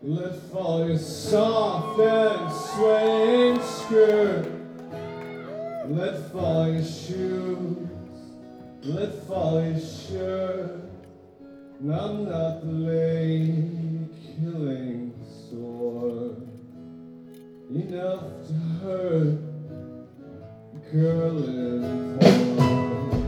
Let fall your soft and swaying skirt. Let fall your shoes. Let fall your shirt. And I'm not the lady killing sword enough to hurt a girl in porn.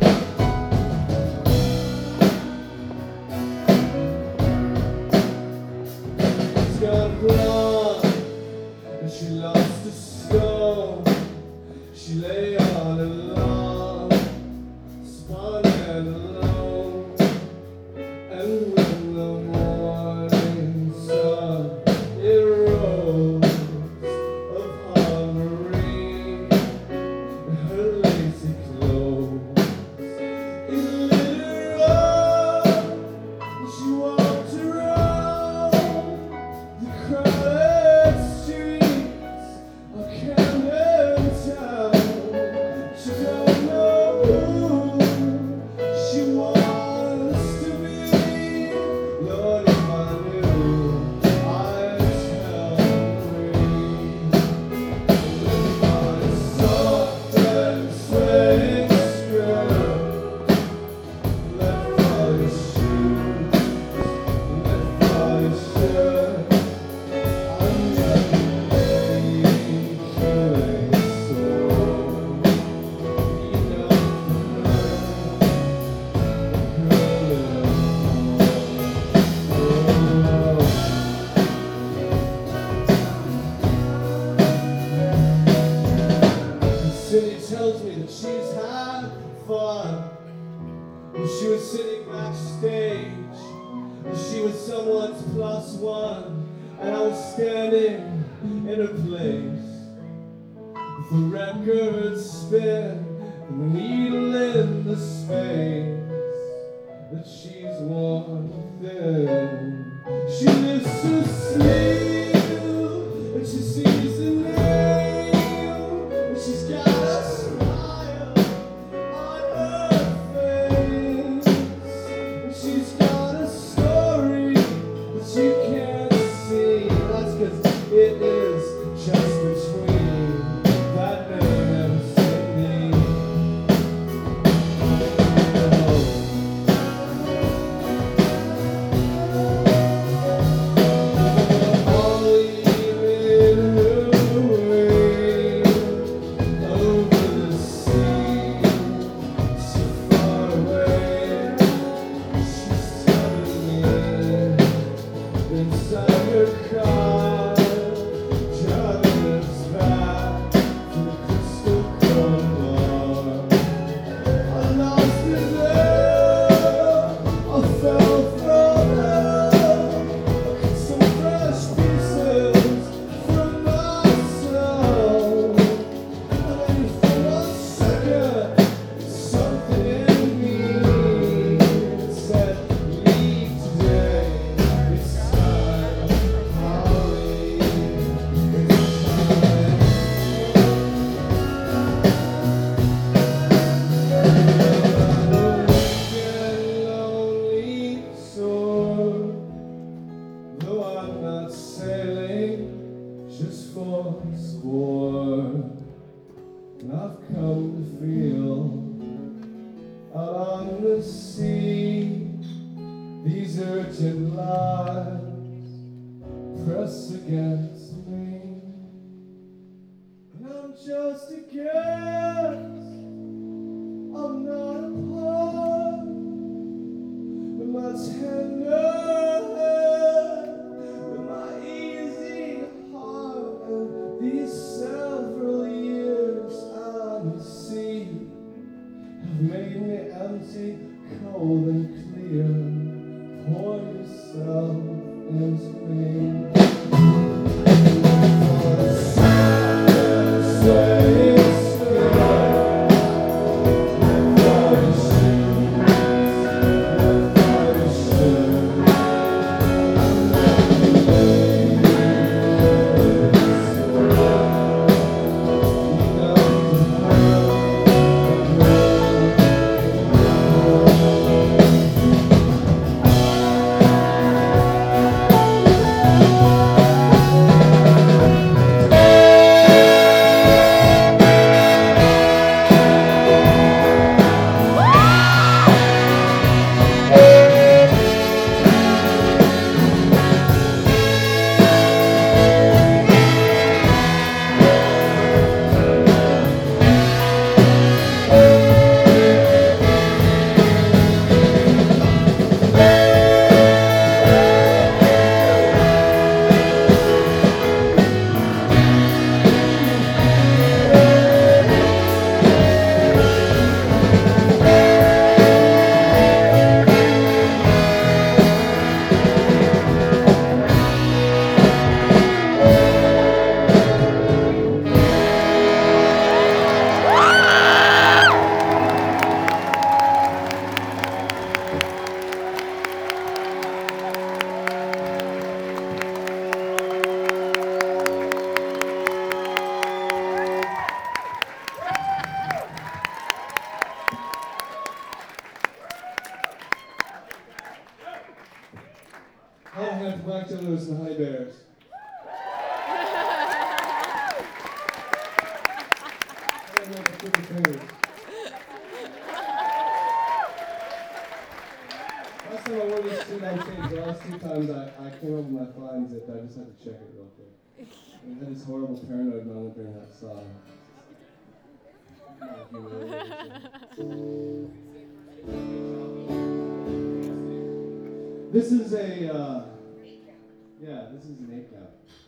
Blonde, and she lost a stone. She lay on a lawn, spun and alone. And when the morning sun it rose upon Marie and her lacy clothes, it lit her up, and she walked around the crowded streets of Camden Town. She don't know who she wants to be. Lord, if I knew, I'd tell her. With my soft and swaying skirt, let fall your shoes, let fall your shirt. Tells me that she's had fun when she was sitting backstage, and she was someone's plus one, and I was standing in her place. With the record spin and the needle in the space that she's worn thin. She lifts her sleeve and she sees the name, and she's got a smile on her face, and she's got a story that you can't see. That's 'cause it is just between that name and Cindy. Inside her car, driving us back to the Crystal Core. I lost her there, I fell from her. I cut some fresh pieces from my soul. And then for a second, something in me said, leave today. Though I'm not sailing just for sport, and I've come to feel out on the sea these urgent lives press against me, and I'm just a guest. I'm not a part, but my tender, with my easy heart, and these several years on the sea have made me empty, cold and clear. Pour yourself into me. Lewis and the Honey Bears. Last time I wore this suit, I changed. The last 2 times I came up with my flying zip. I just had to check it real quick. I had this horrible paranoid moment during that song. This is a, this is an 8 count.